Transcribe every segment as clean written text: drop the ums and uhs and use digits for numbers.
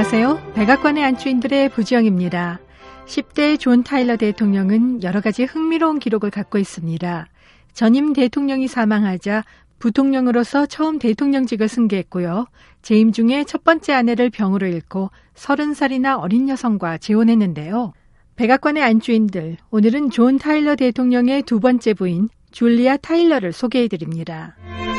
안녕하세요. 백악관의 안주인들의 부지영입니다. 10대 존 타일러 대통령은 여러 가지 흥미로운 기록을 갖고 있습니다. 전임 대통령이 사망하자 부통령으로서 처음 대통령직을 승계했고요. 재임 중에 첫 번째 아내를 병으로 잃고 30살이나 어린 여성과 재혼했는데요. 백악관의 안주인들, 오늘은 존 타일러 대통령의 두 번째 부인 줄리아 타일러를 소개해드립니다.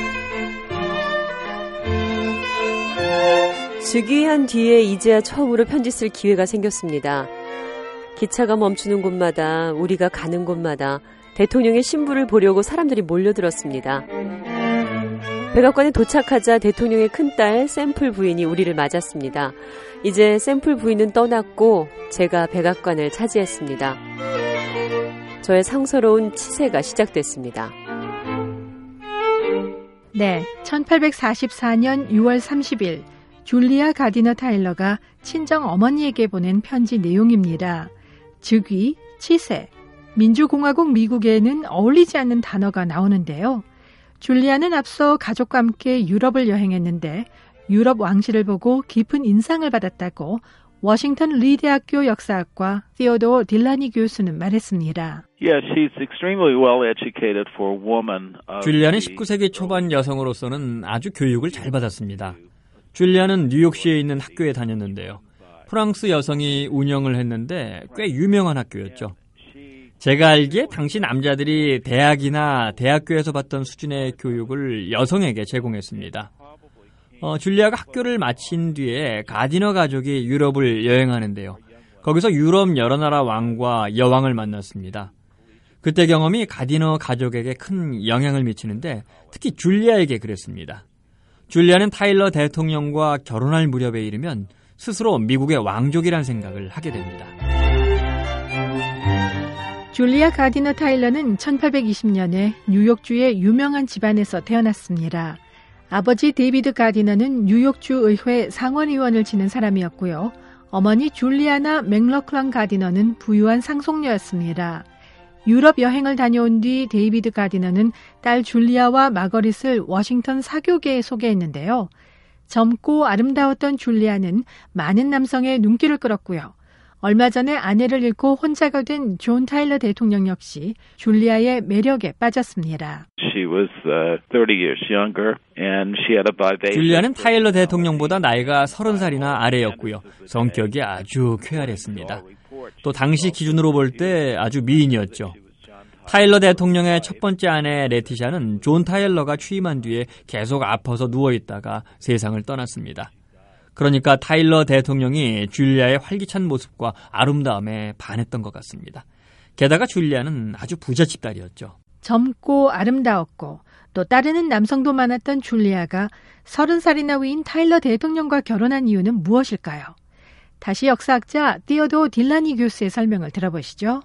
즉위한 뒤에 이제야 처음으로 편지 쓸 기회가 생겼습니다. 기차가 멈추는 곳마다, 우리가 가는 곳마다 대통령의 신부를 보려고 사람들이 몰려들었습니다. 백악관에 도착하자 대통령의 큰딸 샘플 부인이 우리를 맞았습니다. 이제 샘플 부인은 떠났고 제가 백악관을 차지했습니다. 저의 상서로운 치세가 시작됐습니다. 네, 1844년 6월 30일 줄리아 가디너 타일러가 친정 어머니에게 보낸 편지 내용입니다. 즉위, 치세, 민주공화국 미국에는 어울리지 않는 단어가 나오는데요. 줄리아는 앞서 가족과 함께 유럽을 여행했는데 유럽 왕실을 보고 깊은 인상을 받았다고 워싱턴 리 대학교 역사학과 티오도어 딜라니 교수는 말했습니다. 줄리아는 19세기 초반 여성으로서는 아주 교육을 잘 받았습니다. 줄리아는 뉴욕시에 있는 학교에 다녔는데요. 프랑스 여성이 운영을 했는데 꽤 유명한 학교였죠. 제가 알기에 당시 남자들이 대학이나 대학교에서 받던 수준의 교육을 여성에게 제공했습니다. 줄리아가 학교를 마친 뒤에 가디너 가족이 유럽을 여행하는데요. 거기서 유럽 여러 나라 왕과 여왕을 만났습니다. 그때 경험이 가디너 가족에게 큰 영향을 미치는데 특히 줄리아에게 그랬습니다. 줄리아는 타일러 대통령과 결혼할 무렵에 이르면 스스로 미국의 왕족이란 생각을 하게 됩니다. 줄리아 가디너 타일러는 1820년에 뉴욕주의 유명한 집안에서 태어났습니다. 아버지 데이비드 가디너는 뉴욕주 의회 상원의원을 지낸 사람이었고요. 어머니 줄리아나 맥러클런 가디너는 부유한 상속녀였습니다. 유럽 여행을 다녀온 뒤 데이비드 가디너는 딸 줄리아와 마거릿을 워싱턴 사교계에 소개했는데요. 젊고 아름다웠던 줄리아는 많은 남성의 눈길을 끌었고요. 얼마 전에 아내를 잃고 혼자가 된 존 타일러 대통령 역시 줄리아의 매력에 빠졌습니다. 줄리아는 타일러 대통령보다 나이가 30살이나 아래였고요. 성격이 아주 쾌활했습니다. 또 당시 기준으로 볼 때 아주 미인이었죠. 타일러 대통령의 첫 번째 아내 레티샤는 존 타일러가 취임한 뒤에 계속 아파서 누워있다가 세상을 떠났습니다. 그러니까 타일러 대통령이 줄리아의 활기찬 모습과 아름다움에 반했던 것 같습니다. 게다가 줄리아는 아주 부잣집 딸이었죠. 젊고 아름다웠고 또 따르는 남성도 많았던 줄리아가 30살이나 위인 타일러 대통령과 결혼한 이유는 무엇일까요? 다시 역사학자 티오도어 딜라니 교수의 설명을 들어보시죠.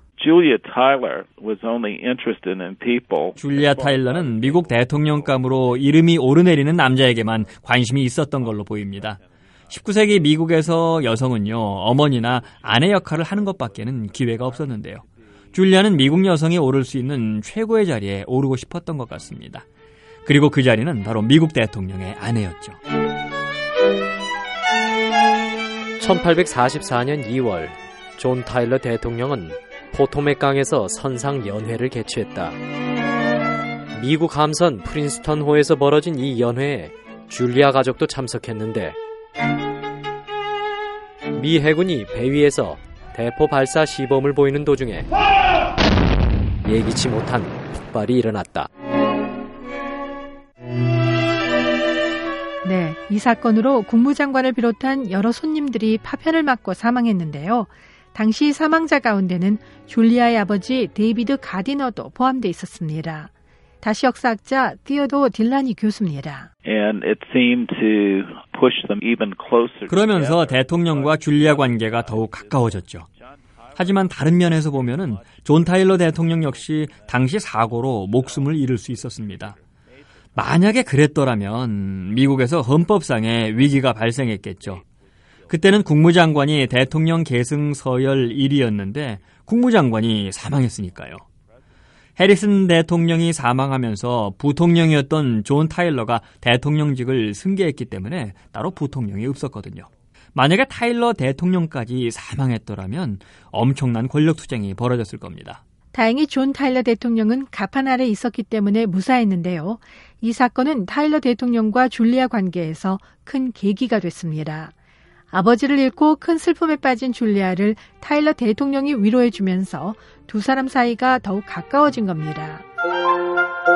줄리아 타일러는 미국 대통령감으로 이름이 오르내리는 남자에게만 관심이 있었던 걸로 보입니다. 19세기 미국에서 여성은요, 어머니나 아내 역할을 하는 것밖에는 기회가 없었는데요. 줄리아는 미국 여성이 오를 수 있는 최고의 자리에 오르고 싶었던 것 같습니다. 그리고 그 자리는 바로 미국 대통령의 아내였죠. 1844년 2월 존 타일러 대통령은 포토맥강에서 선상 연회를 개최했다. 미국 함선 프린스턴호에서 벌어진 이 연회에 줄리아 가족도 참석했는데 미 해군이 배 위에서 대포 발사 시범을 보이는 도중에 예기치 못한 폭발이 일어났다. 네, 이 사건으로 국무장관을 비롯한 여러 손님들이 파편을 맞고 사망했는데요. 당시 사망자 가운데는 줄리아의 아버지 데이비드 가디너도 포함되어 있었습니다. 다시 역사학자 티오도어 딜라니 교수입니다. 그러면서 대통령과 줄리아 관계가 더욱 가까워졌죠. 하지만 다른 면에서 보면은 존 타일러 대통령 역시 당시 사고로 목숨을 잃을 수 있었습니다. 만약에 그랬더라면 미국에서 헌법상의 위기가 발생했겠죠. 그때는 국무장관이 대통령 계승 서열 1위였는데 국무장관이 사망했으니까요. 해리슨 대통령이 사망하면서 부통령이었던 존 타일러가 대통령직을 승계했기 때문에 따로 부통령이 없었거든요. 만약에 타일러 대통령까지 사망했더라면 엄청난 권력 투쟁이 벌어졌을 겁니다. 다행히 존 타일러 대통령은 가판 아래 있었기 때문에 무사했는데요. 이 사건은 타일러 대통령과 줄리아 관계에서 큰 계기가 됐습니다. 아버지를 잃고 큰 슬픔에 빠진 줄리아를 타일러 대통령이 위로해주면서 두 사람 사이가 더욱 가까워진 겁니다.